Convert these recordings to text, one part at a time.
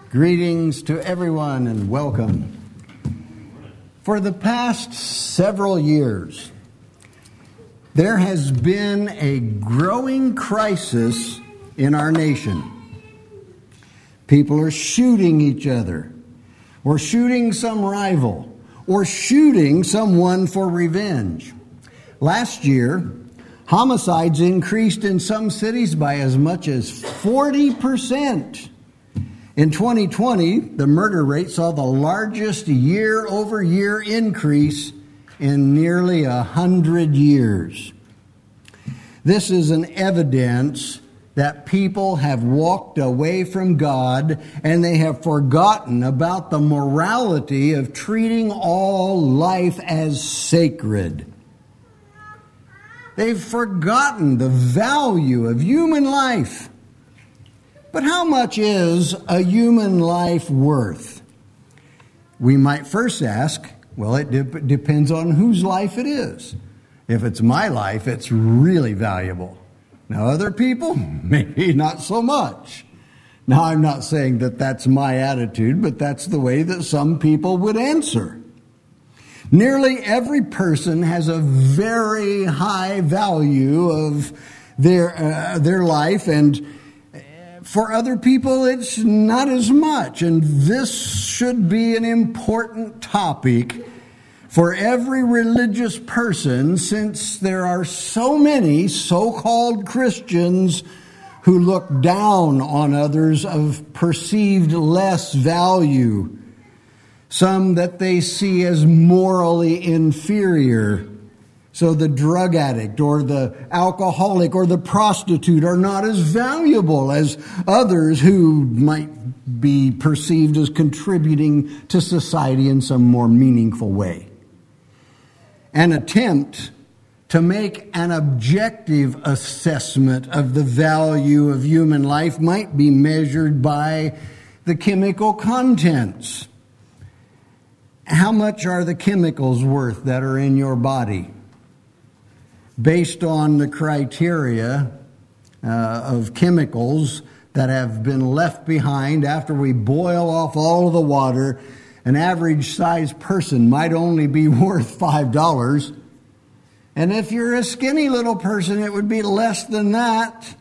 Greetings to everyone and welcome. For the past several years, there has been a growing crisis in our nation. People are shooting each other, or shooting some rival, or shooting someone for revenge. Last year, homicides increased in some cities by as much as 40%. In 2020, the murder rate saw the largest year-over-year increase in nearly 100 years. This is an evidence that people have walked away from God and they have forgotten about the morality of treating all life as sacred. They've forgotten the value of human life. But how much is a human life worth? We might first ask, well, it depends on whose life it is. If it's my life, it's really valuable. Now, other people, maybe not so much. Now, I'm not saying that that's my attitude, but that's the way that some people would answer. Nearly every person has a very high value of their life, and for other people, it's not as much. And this should be an important topic for every religious person, since there are so many so-called Christians who look down on others of perceived less value, some that they see as morally inferior. So the drug addict or the alcoholic or the prostitute are not as valuable as others who might be perceived as contributing to society in some more meaningful way. An attempt to make an objective assessment of the value of human life might be measured by the chemical contents. How much are the chemicals worth that are in your body? Based on the criteria of chemicals that have been left behind after we boil off all of the water, an average sized person might only be worth $5. And if you're a skinny little person, it would be less than that.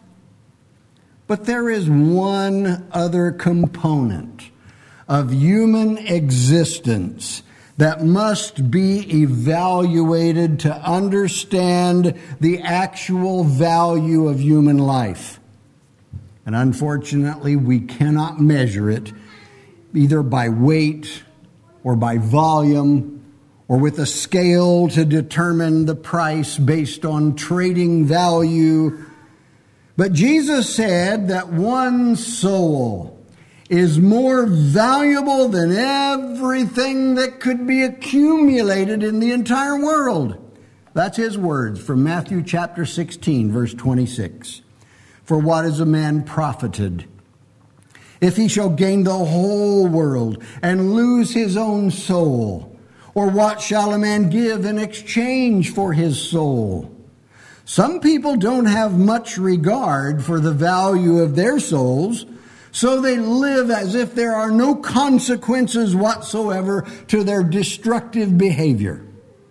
But there is one other component of human existence that must be evaluated to understand the actual value of human life. And unfortunately, we cannot measure it either by weight or by volume or with a scale to determine the price based on trading value. But Jesus said that one soul is more valuable than everything that could be accumulated in the entire world. That's his words from Matthew chapter 16, verse 26. For what is a man profited if he shall gain the whole world and lose his own soul? Or what shall a man give in exchange for his soul? Some people don't have much regard for the value of their souls, so they live as if there are no consequences whatsoever to their destructive behavior.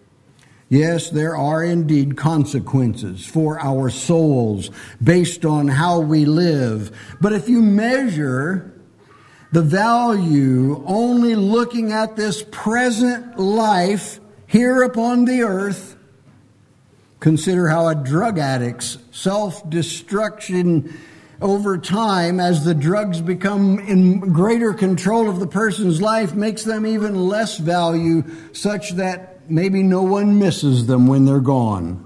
Yes, there are indeed consequences for our souls based on how we live. But if you measure the value only looking at this present life here upon the earth, consider how a drug addict's self-destruction over time, as the drugs become in greater control of the person's life, makes them even less value, such that maybe no one misses them when they're gone.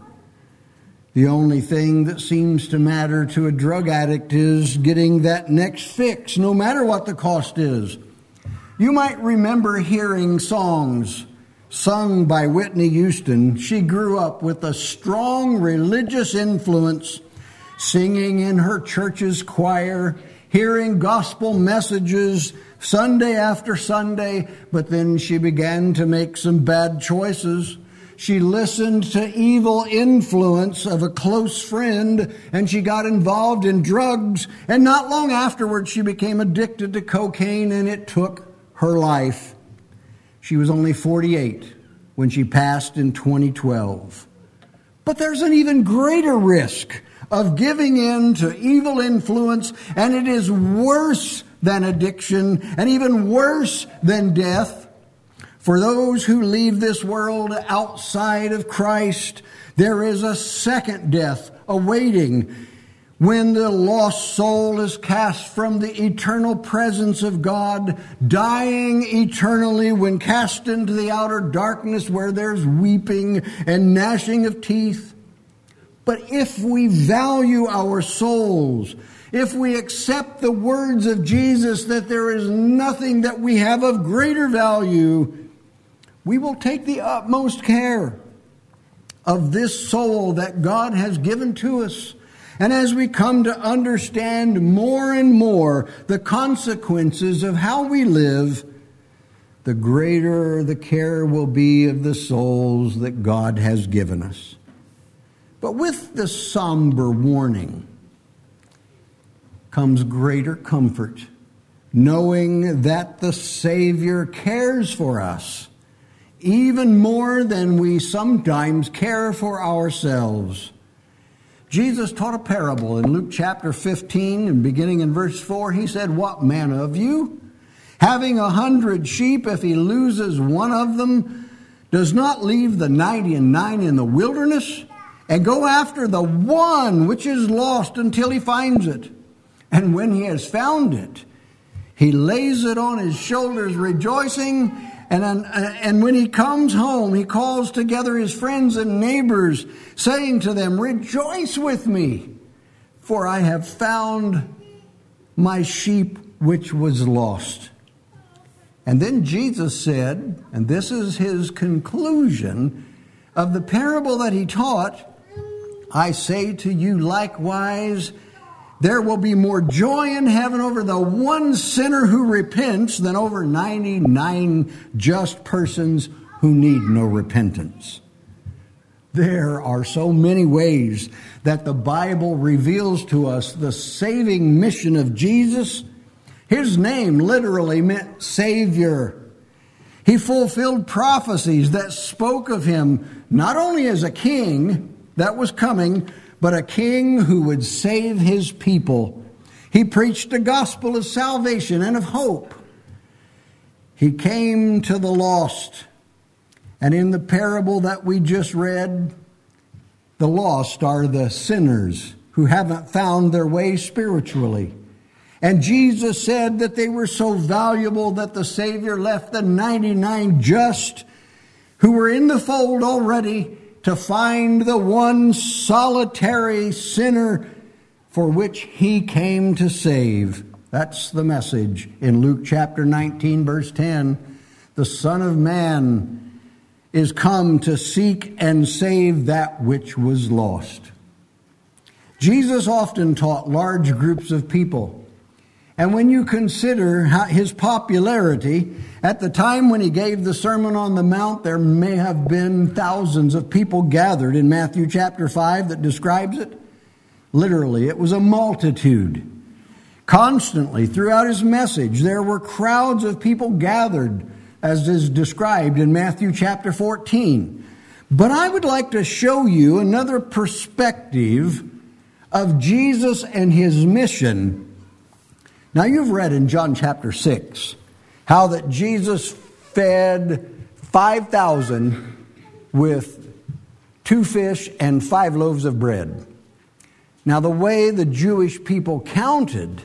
The only thing that seems to matter to a drug addict is getting that next fix, no matter what the cost is. You might remember hearing songs sung by Whitney Houston. She grew up with a strong religious influence, singing in her church's choir, hearing gospel messages Sunday after Sunday, but then she began to make some bad choices. she listened to evil influence of a close friend, and she got involved in drugs, and not long afterwards she became addicted to cocaine, and it took her life. She was only 48 when she passed in 2012. But there's an even greater risk of giving in to evil influence, and it is worse than addiction and even worse than death. For those who leave this world outside of Christ, there is a second death awaiting when the lost soul is cast from the eternal presence of God, dying eternally when cast into the outer darkness where there's weeping and gnashing of teeth. But if we value our souls, if we accept the words of Jesus that there is nothing that we have of greater value, we will take the utmost care of this soul that God has given to us. And as we come to understand more and more the consequences of how we live, the greater the care will be of the souls that God has given us. But with the somber warning comes greater comfort, knowing that the Savior cares for us even more than we sometimes care for ourselves. Jesus taught a parable in Luke chapter 15, and beginning in verse 4, he said, "What man of you, having 100 sheep, if he loses one of them, does not leave the 99 in the wilderness and go after the one which is lost until he finds it? And when he has found it, he lays it on his shoulders rejoicing. And when he comes home, he calls together his friends and neighbors, saying to them, 'Rejoice with me, for I have found my sheep which was lost.'" And then Jesus said, and this is his conclusion of the parable that he taught, "I say to you likewise, there will be more joy in heaven over the one sinner who repents than over 99 just persons who need no repentance." There are so many ways that the Bible reveals to us the saving mission of Jesus. His name literally meant Savior. He fulfilled prophecies that spoke of him not only as a king that was coming, but a king who would save his people. He preached a gospel of salvation and of hope. He came to the lost. And in the parable that we just read, the lost are the sinners who haven't found their way spiritually. And Jesus said that they were so valuable that the Savior left the 99 just who were in the fold already to find the one solitary sinner for which he came to save. That's the message in Luke chapter 19, verse 10. The Son of Man is come to seek and save that which was lost. Jesus often taught large groups of people. And when you consider his popularity, at the time when he gave the Sermon on the Mount, there may have been thousands of people gathered in Matthew chapter 5 that describes it. Literally, it was a multitude. Constantly, throughout his message, there were crowds of people gathered, as is described in Matthew chapter 14. But I would like to show you another perspective of Jesus and his mission. Now, you've read in John chapter 6 how that Jesus fed 5,000 with 2 fish and 5 loaves of bread. Now, the way the Jewish people counted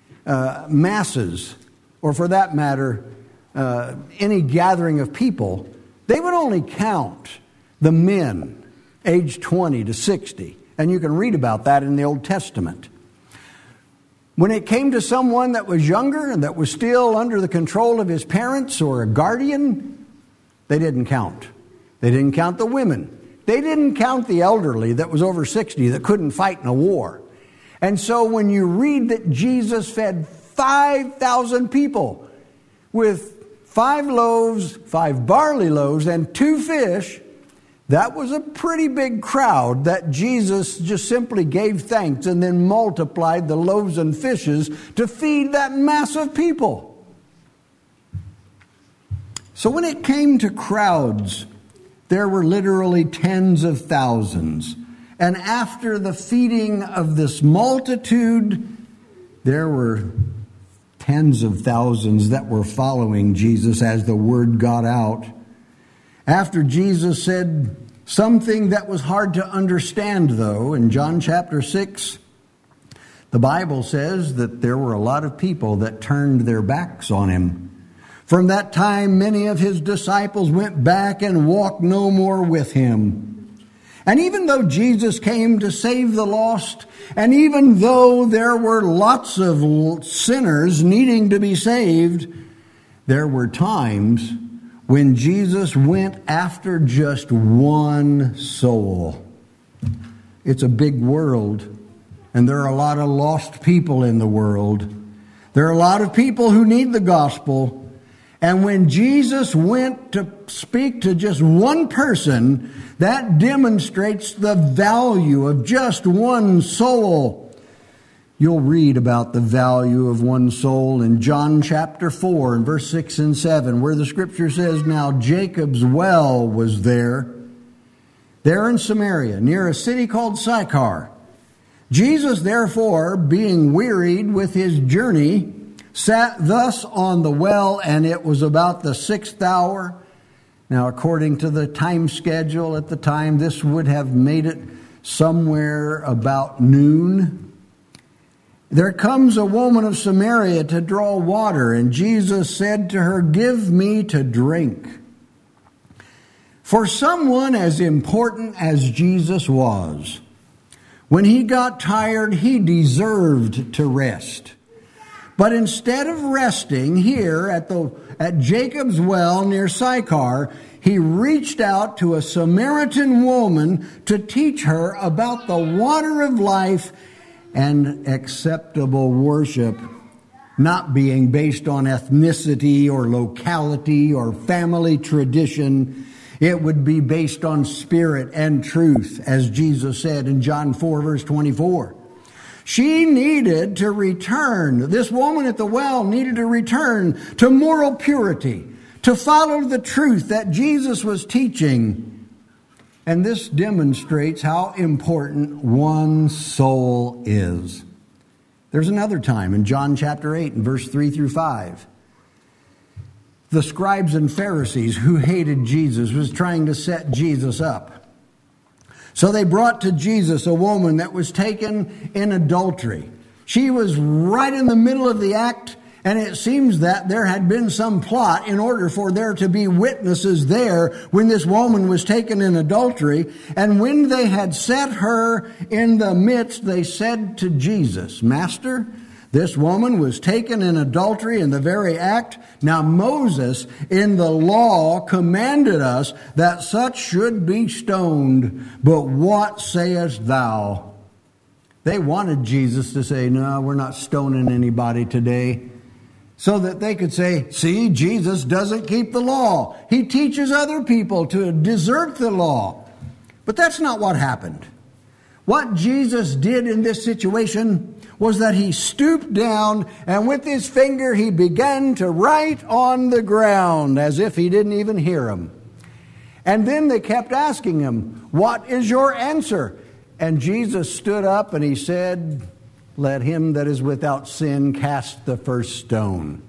masses, or for that matter, any gathering of people, they would only count the men aged 20 to 60. And you can read about that in the Old Testament. When it came to someone that was younger and that was still under the control of his parents or a guardian, they didn't count. They didn't count the women. They didn't count the elderly that was over 60 that couldn't fight in a war. And so when you read that Jesus fed 5,000 people with 5 loaves, 5 barley loaves, and 2 fish, That was a pretty big crowd that Jesus just simply gave thanks and then multiplied the loaves and fishes to feed that mass of people. So when it came to crowds, there were literally tens of thousands. And after the feeding of this multitude, there were tens of thousands that were following Jesus as the word got out. After Jesus said something that was hard to understand, though, in John chapter 6, the Bible says that there were a lot of people that turned their backs on him. From that time, many of his disciples went back and walked no more with him. And even though Jesus came to save the lost, and even though there were lots of sinners needing to be saved, there were times when Jesus went after just one soul. It's a big world, and there are a lot of lost people in the world. There are a lot of people who need the gospel. And when Jesus went to speak to just one person, that demonstrates the value of just one soul. You'll read about the value of one soul in John chapter 4 and verse 6 and 7, where the scripture says, "Now Jacob's well was there in Samaria, near a city called Sychar. Jesus, therefore, being wearied with his journey, sat thus on the well, and it was about the 6th hour." Now, according to the time schedule at the time, this would have made it somewhere about noon. "There comes a woman of Samaria to draw water, and Jesus said to her, 'Give me to drink.'" For someone as important as Jesus was, when he got tired, he deserved to rest. But instead of resting here at Jacob's well near Sychar, he reached out to a Samaritan woman to teach her about the water of life and acceptable worship, not being based on ethnicity or locality or family tradition. It would be based on spirit and truth, as Jesus said in John 4, verse 24. She needed to return. This woman at the well needed to return to moral purity, to follow the truth that Jesus was teaching. And this demonstrates how important one soul is. There's another time in John chapter 8 and verse 3 through 5. The scribes and Pharisees who hated Jesus was trying to set Jesus up. So they brought to Jesus a woman that was taken in adultery. She was right in the middle of the act, and it seems that there had been some plot in order for there to be witnesses there when this woman was taken in adultery. And when they had set her in the midst, they said to Jesus, "Master, this woman was taken in adultery in the very act. Now Moses in the law commanded us that such should be stoned. But what sayest thou?" They wanted Jesus to say, "No, we're not stoning anybody today." So that they could say, "See, Jesus doesn't keep the law. He teaches other people to desert the law." But that's not what happened. What Jesus did in this situation was that he stooped down and with his finger he began to write on the ground as if he didn't even hear him. And then they kept asking him, "What is your answer?" And Jesus stood up and he said, "Let him that is without sin cast the first stone."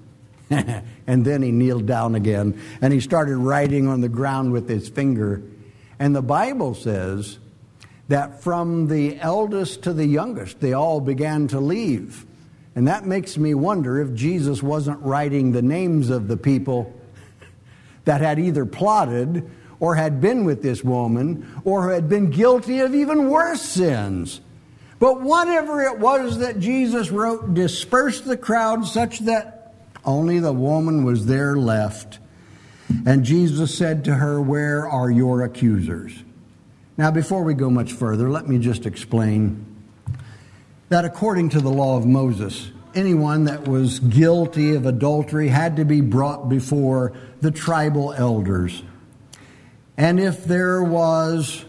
And then he kneeled down again and he started writing on the ground with his finger. And the Bible says that from the eldest to the youngest, they all began to leave. And that makes me wonder if Jesus wasn't writing the names of the people that had either plotted or had been with this woman or had been guilty of even worse sins. But whatever it was that Jesus wrote dispersed the crowd such that only the woman was there left. And Jesus said to her, "Where are your accusers?" Now, before we go much further, let me just explain that according to the law of Moses, anyone that was guilty of adultery had to be brought before the tribal elders. And if there was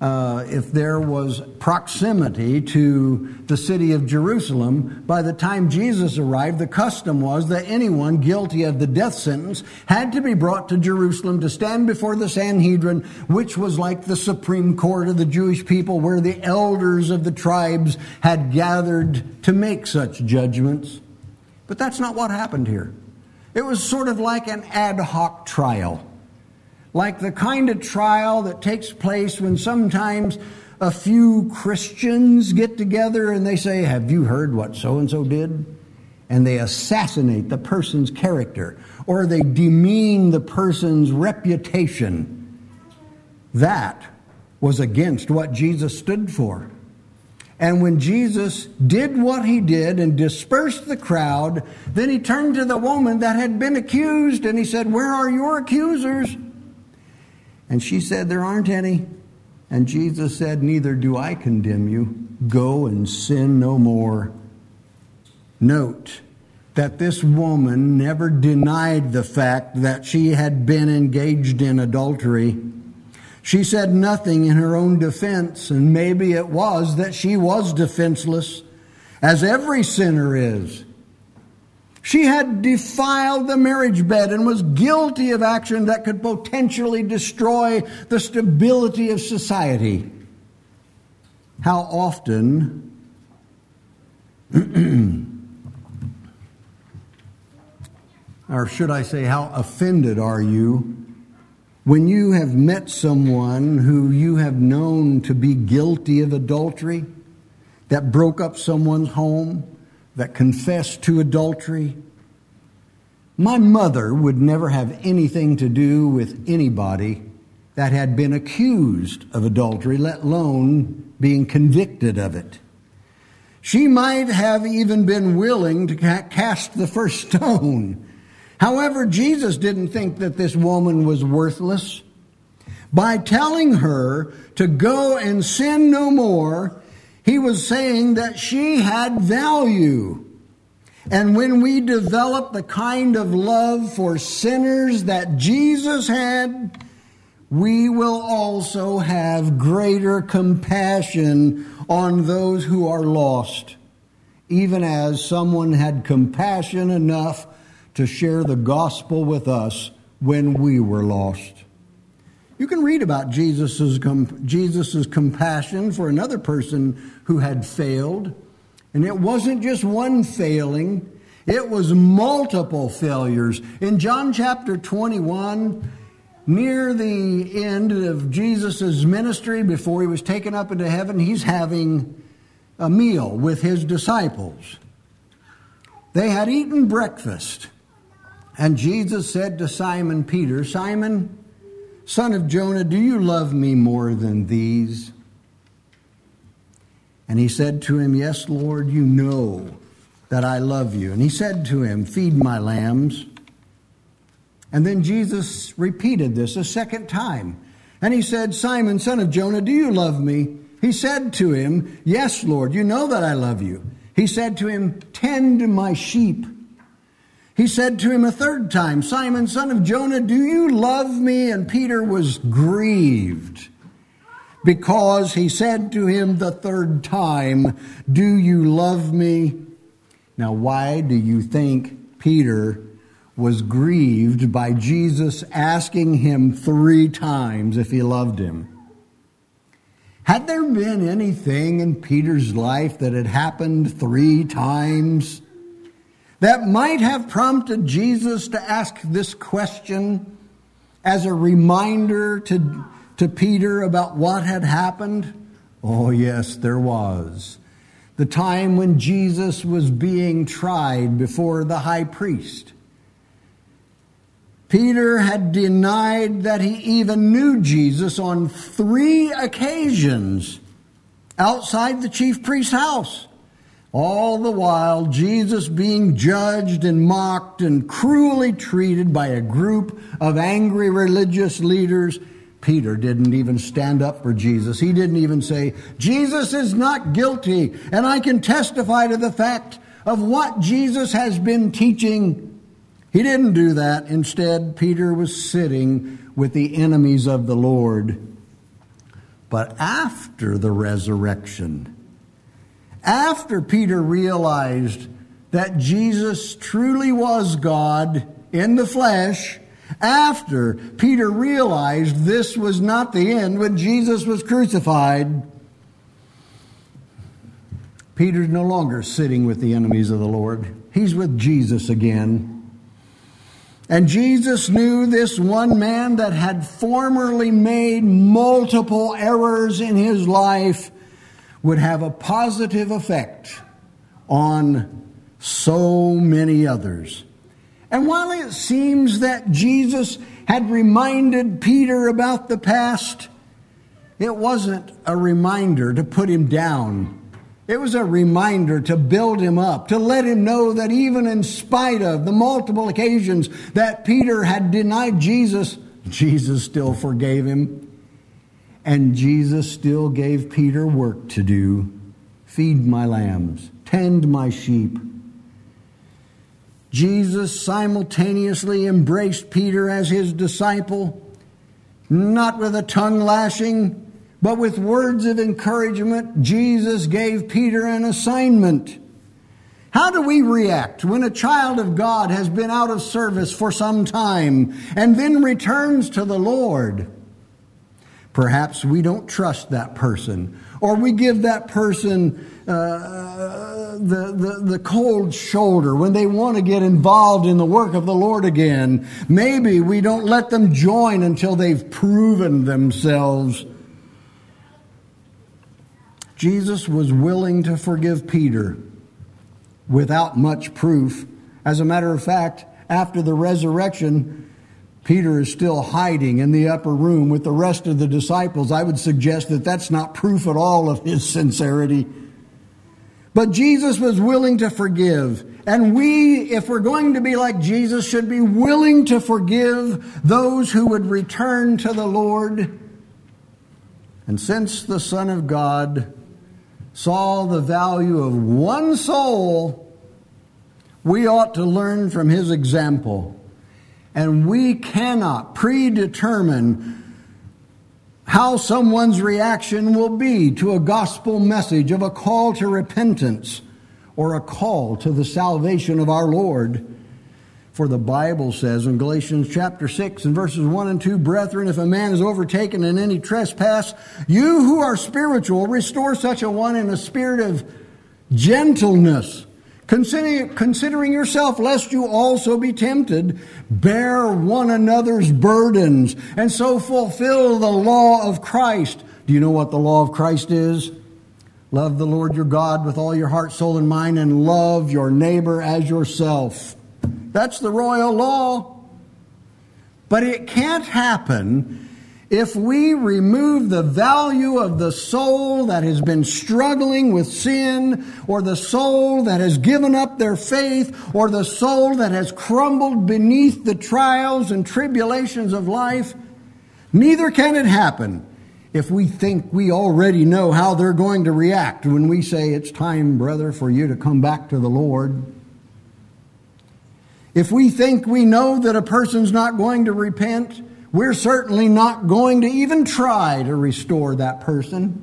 proximity to the city of Jerusalem, by the time Jesus arrived, the custom was that anyone guilty of the death sentence had to be brought to Jerusalem to stand before the Sanhedrin, which was like the Supreme Court of the Jewish people, where the elders of the tribes had gathered to make such judgments. But that's not what happened here. It was sort of like an ad hoc trial. Like the kind of trial that takes place when sometimes a few Christians get together and they say, "Have you heard what so-and-so did?" And they assassinate the person's character, or they demean the person's reputation. That was against what Jesus stood for. And when Jesus did what he did and dispersed the crowd, then he turned to the woman that had been accused and he said, "Where are your accusers?" And she said, "There aren't any." And Jesus said, "Neither do I condemn you. Go and sin no more." Note that this woman never denied the fact that she had been engaged in adultery. She said nothing in her own defense, and maybe it was that she was defenseless, as every sinner is. She had defiled the marriage bed and was guilty of action that could potentially destroy the stability of society. How often or should I say, how offended are you when you have met someone who you have known to be guilty of adultery, that broke up someone's home, that confessed to adultery? My mother would never have anything to do with anybody that had been accused of adultery, let alone being convicted of it. She might have even been willing to cast the first stone. However, Jesus didn't think that this woman was worthless. By telling her to go and sin no more, he was saying that she had value. And when we develop the kind of love for sinners that Jesus had, we will also have greater compassion on those who are lost, even as someone had compassion enough to share the gospel with us when we were lost. You can read about Jesus's compassion for another person who had failed. And it wasn't just one failing, it was multiple failures. In John chapter 21, near the end of Jesus' ministry, before he was taken up into heaven, he's having a meal with his disciples. They had eaten breakfast, and Jesus said to Simon Peter, "Simon, son of Jonah, do you love me more than these?" And he said to him, "Yes, Lord, you know that I love you." And he said to him, "Feed my lambs." And then Jesus repeated this a second time. And he said, "Simon, son of Jonah, do you love me?" He said to him, "Yes, Lord, you know that I love you." He said to him, "Tend my sheep." He said to him a third time, "Simon, son of Jonah, do you love me?" And Peter was grieved, because he said to him the third time, "Do you love me?" Now, why do you think Peter was grieved by Jesus asking him 3 times if he loved him? Had there been anything in Peter's life that had happened 3 times that might have prompted Jesus to ask this question as a reminder to Peter about what had happened? Oh, yes, there was. The time when Jesus was being tried before the high priest. Peter had denied that he even knew Jesus on 3 occasions outside the chief priest's house. All the while, Jesus being judged and mocked and cruelly treated by a group of angry religious leaders. Peter didn't even stand up for Jesus. He didn't even say, "Jesus is not guilty, and I can testify to the fact of what Jesus has been teaching." He didn't do that. Instead, Peter was sitting with the enemies of the Lord. But after the resurrection, after Peter realized that Jesus truly was God in the flesh, after Peter realized this was not the end when Jesus was crucified, Peter's no longer sitting with the enemies of the Lord. He's with Jesus again. And Jesus knew this one man that had formerly made multiple errors in his life would have a positive effect on so many others. And while it seems that Jesus had reminded Peter about the past, it wasn't a reminder to put him down. It was a reminder to build him up, to let him know that even in spite of the multiple occasions that Peter had denied Jesus, Jesus still forgave him. And Jesus still gave Peter work to do. Feed my lambs, tend my sheep. Jesus simultaneously embraced Peter as his disciple, not with a tongue lashing, but with words of encouragement. Jesus gave Peter an assignment. How do we react when a child of God has been out of service for some time and then returns to the Lord? Perhaps we don't trust that person, or we give that person the cold shoulder when they want to get involved in the work of the Lord again. Maybe we don't let them join until they've proven themselves. Jesus was willing to forgive Peter without much proof. As a matter of fact, after the resurrection, Peter is still hiding in the upper room with the rest of the disciples. I would suggest that that's not proof at all of his sincerity. But Jesus was willing to forgive. And we, if we're going to be like Jesus, should be willing to forgive those who would return to the Lord. And since the Son of God saw the value of one soul, we ought to learn from his example. And we cannot predetermine how someone's reaction will be to a gospel message of a call to repentance or a call to the salvation of our Lord. For the Bible says in Galatians chapter 6 and verses 1 and 2, "Brethren, if a man is overtaken in any trespass, you who are spiritual, restore such a one in a spirit of gentleness, considering yourself, lest you also be tempted. Bear one another's burdens, and so fulfill the law of Christ." Do you know what the law of Christ is? Love the Lord your God with all your heart, soul, and mind, and love your neighbor as yourself. That's the royal law. But it can't happen if we remove the value of the soul that has been struggling with sin, or the soul that has given up their faith, or the soul that has crumbled beneath the trials and tribulations of life. Neither can it happen if we think we already know how they're going to react when we say, "It's time, brother, for you to come back to the Lord." If we think we know that a person's not going to repent, we're certainly not going to even try to restore that person.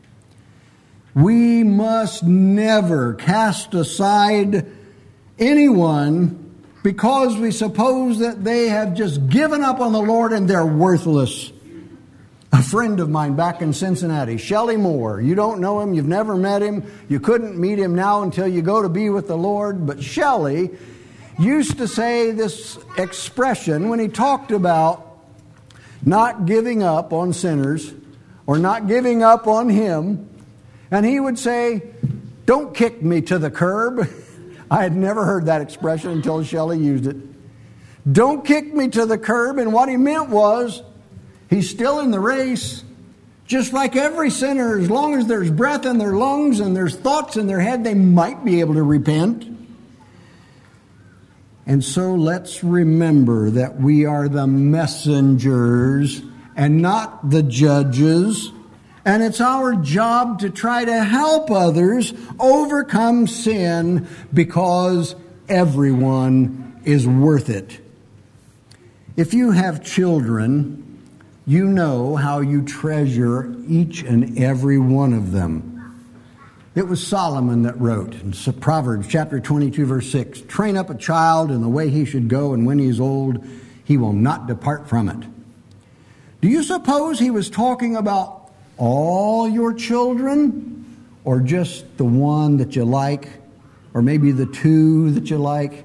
We must never cast aside anyone because we suppose that they have just given up on the Lord and they're worthless. A friend of mine back in Cincinnati, Shelley Moore, you don't know him, you've never met him, you couldn't meet him now until you go to be with the Lord, but Shelley used to say this expression when he talked about not giving up on sinners or not giving up on him. And he would say, "Don't kick me to the curb." I had never heard that expression until Shelley used it. Don't kick me to the curb. And what he meant was, he's still in the race, just like every sinner. As long as there's breath in their lungs and there's thoughts in their head, they might be able to repent. And so let's remember that we are the messengers and not the judges. And it's our job to try to help others overcome sin because everyone is worth it. If you have children, you know how you treasure each and every one of them. It was Solomon that wrote in Proverbs chapter 22, verse 6, "Train up a child in the way he should go, and when he is old, he will not depart from it." Do you suppose he was talking about all your children, or just the one that you like, or maybe the two that you like?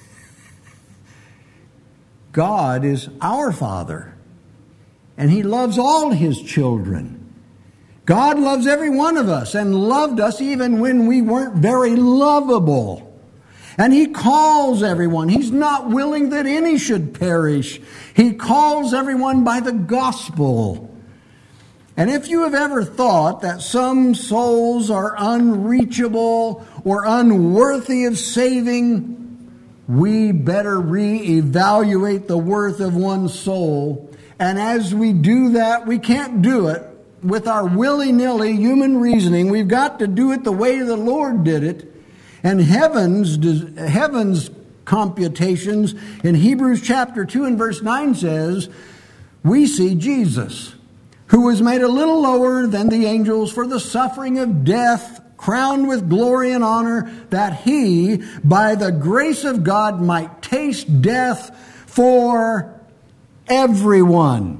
God is our Father, and He loves all His children. God loves every one of us and loved us even when we weren't very lovable. And He calls everyone. He's not willing that any should perish. He calls everyone by the gospel. And if you have ever thought that some souls are unreachable or unworthy of saving, we better reevaluate the worth of one soul. And as we do that, we can't do it with our willy-nilly human reasoning. We've got to do it the way the Lord did it. And heaven's computations in Hebrews chapter 2 and verse 9 says, we see Jesus, who was made a little lower than the angels for the suffering of death, crowned with glory and honor, that He, by the grace of God, might taste death for everyone.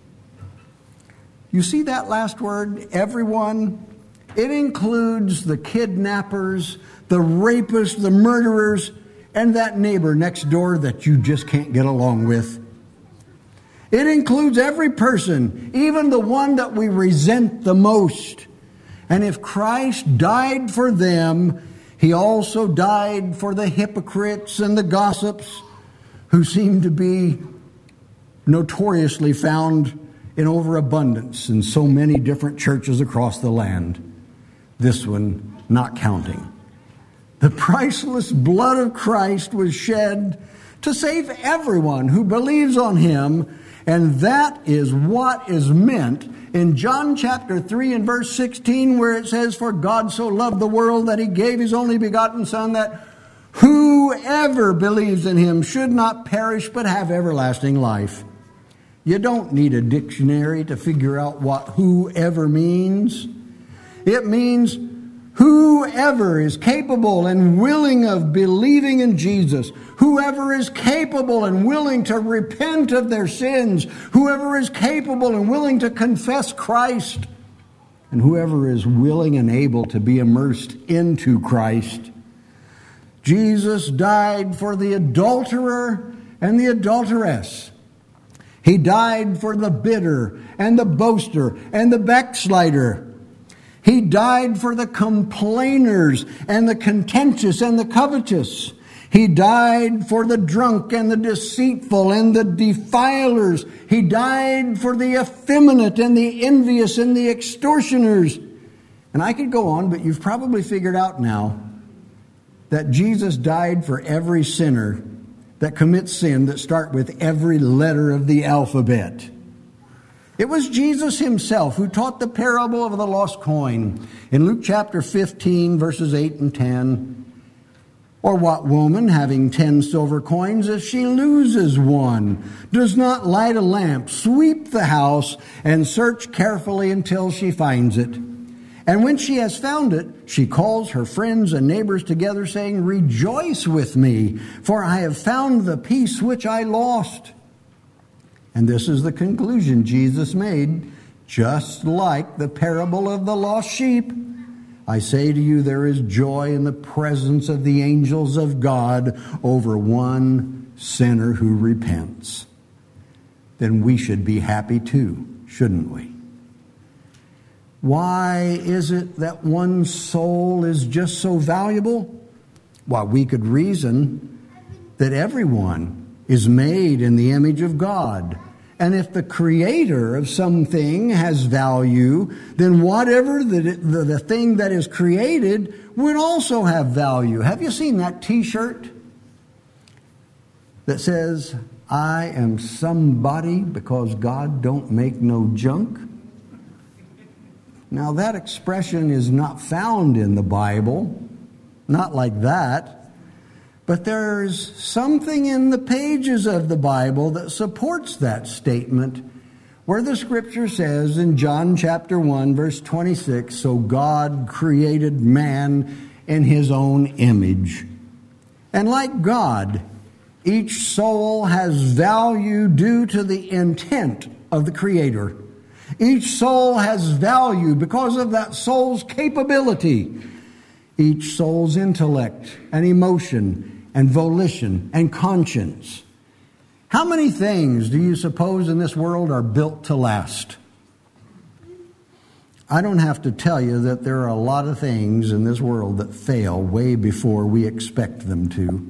You see that last word, everyone? It includes the kidnappers, the rapists, the murderers, and that neighbor next door that you just can't get along with. It includes every person, even the one that we resent the most. And if Christ died for them, He also died for the hypocrites and the gossips who seem to be notoriously found in overabundance in so many different churches across the land. This one not counting. The priceless blood of Christ was shed to save everyone who believes on Him, and that is what is meant in John chapter 3 and verse 16, where it says, "For God so loved the world that He gave His only begotten Son, that whoever believes in Him should not perish but have everlasting life." You don't need a dictionary to figure out what whoever means. It means whoever is capable and willing of believing in Jesus, whoever is capable and willing to repent of their sins, whoever is capable and willing to confess Christ, and whoever is willing and able to be immersed into Christ. Jesus died for the adulterer and the adulteress. He died for the bitter and the boaster and the backslider. He died for the complainers and the contentious and the covetous. He died for the drunk and the deceitful and the defilers. He died for the effeminate and the envious and the extortioners. And I could go on, but you've probably figured out now that Jesus died for every sinner that commits sin that start with every letter of the alphabet. It was Jesus Himself who taught the parable of the lost coin in Luke chapter 15, verses 8 and 10. Or what woman, having 10 silver coins, if she loses one, does not light a lamp, sweep the house, and search carefully until she finds it? And when she has found it, she calls her friends and neighbors together, saying, "Rejoice with me, for I have found the piece which I lost." And this is the conclusion Jesus made, just like the parable of the lost sheep. "I say to you, there is joy in the presence of the angels of God over one sinner who repents." Then we should be happy too, shouldn't we? Why is it that one soul is just so valuable? Why, we could reason that everyone is made in the image of God. And if the creator of something has value, then whatever the thing that is created would also have value. Have you seen that T-shirt that says, "I am somebody because God don't make no junk"? Now that expression is not found in the Bible, not like that. But there's something in the pages of the Bible that supports that statement, where the Scripture says in John chapter 1, verse 26, "So God created man in His own image." And like God, each soul has value due to the intent of the Creator. Each soul has value because of that soul's capability. Each soul's intellect and emotion and volition and conscience. How many things do you suppose in this world are built to last? I don't have to tell you that there are a lot of things in this world that fail way before we expect them to.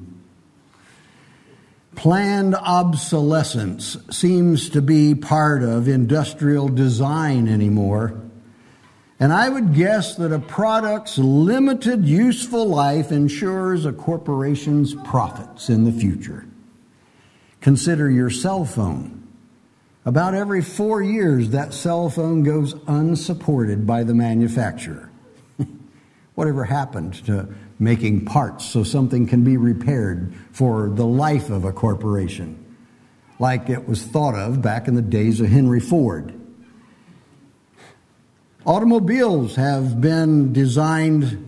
Planned obsolescence seems to be part of industrial design anymore. And I would guess that a product's limited useful life ensures a corporation's profits in the future. Consider your cell phone. About every 4 years, that cell phone goes unsupported by the manufacturer. Whatever happened to making parts so something can be repaired for the life of a corporation, like it was thought of back in the days of Henry Ford? Automobiles have been designed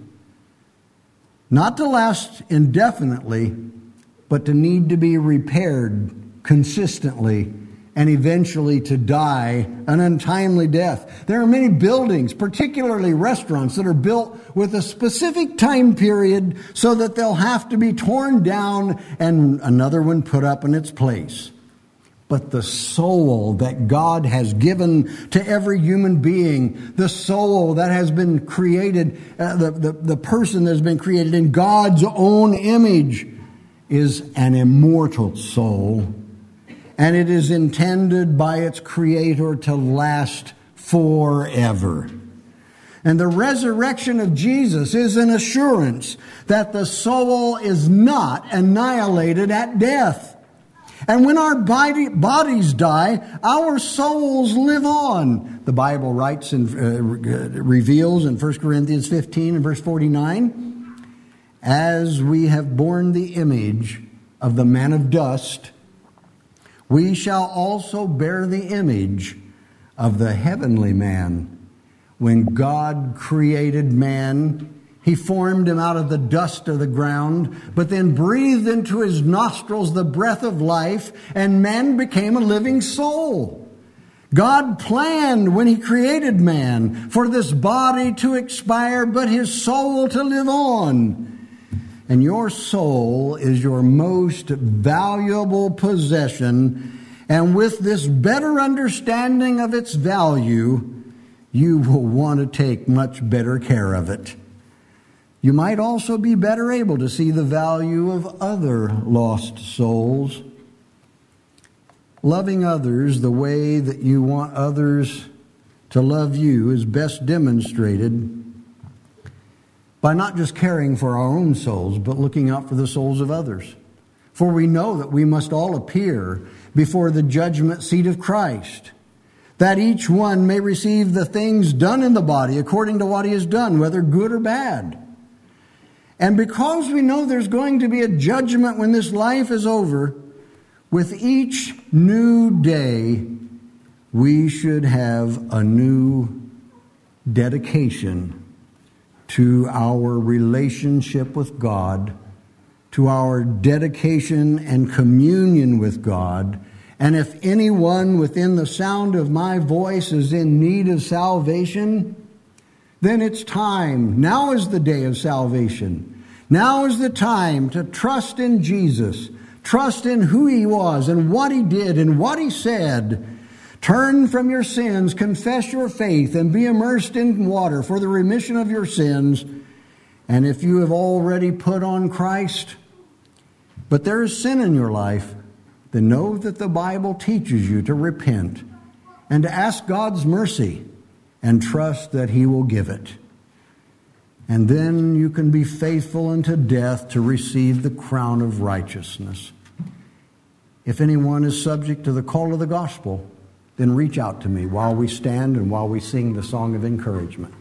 not to last indefinitely, but to need to be repaired consistently and eventually to die an untimely death. There are many buildings, particularly restaurants, that are built with a specific time period so that they'll have to be torn down and another one put up in its place. But the soul that God has given to every human being, the soul that has been created, the person that has been created in God's own image, is an immortal soul. And it is intended by its Creator to last forever. And the resurrection of Jesus is an assurance that the soul is not annihilated at death. And when our bodies die, our souls live on. The Bible writes and reveals in 1 Corinthians 15 and verse 49, "As we have borne the image of the man of dust, we shall also bear the image of the heavenly man. When God created man, He formed him out of the dust of the ground, but then breathed into his nostrils the breath of life, and man became a living soul." God planned when He created man for this body to expire, but his soul to live on. And your soul is your most valuable possession, and with this better understanding of its value, you will want to take much better care of it. You might also be better able to see the value of other lost souls. Loving others the way that you want others to love you is best demonstrated by not just caring for our own souls, but looking out for the souls of others. For we know that we must all appear before the judgment seat of Christ, that each one may receive the things done in the body according to what he has done, whether good or bad. And because we know there's going to be a judgment when this life is over, with each new day, we should have a new dedication to our relationship with God, to our dedication and communion with God. And if anyone within the sound of my voice is in need of salvation, then it's time. Now is the day of salvation. Now is the time to trust in Jesus. Trust in who He was and what He did and what He said. Turn from your sins, confess your faith, and be immersed in water for the remission of your sins. And if you have already put on Christ, but there is sin in your life, then know that the Bible teaches you to repent and to ask God's mercy and trust that He will give it. And then you can be faithful unto death to receive the crown of righteousness. If anyone is subject to the call of the gospel, then reach out to me while we stand and while we sing the song of encouragement.